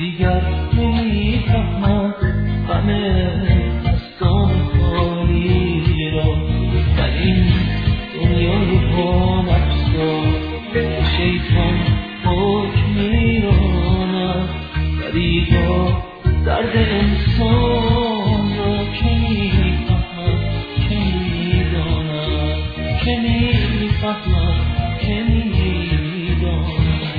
دیگر نمیفهمم غم دستان خالی را در این دنیای با نفسا شیطان حکم میراند غریبا درد انسان را که میفهمم که میدانم که میفهمم که میدانم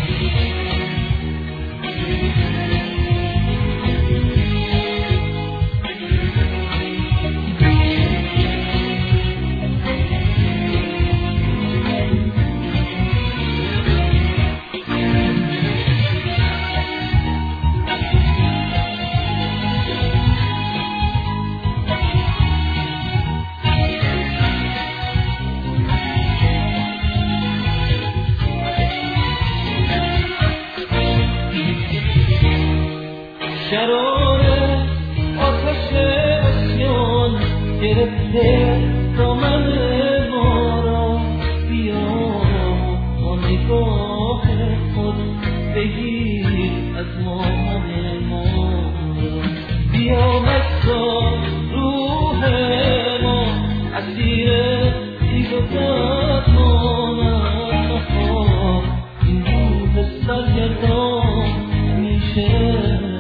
شرار آتش اسیان گرفته دامن ما را بیا با نگاه خود بگیر از ما همه ما را بیا مکتا روح ما اسیر دیگرد ماند نخواه این روح سرگردان میشه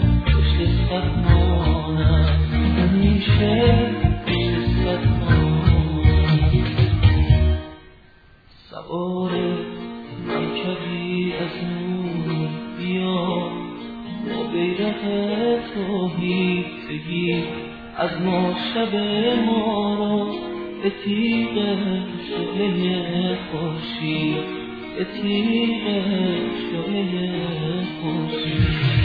سوار مرکبی از نور بیا با بیرق توحید بگیر از ما شب ما را به تیغ شعله خورشید به تیغ شعله خورشید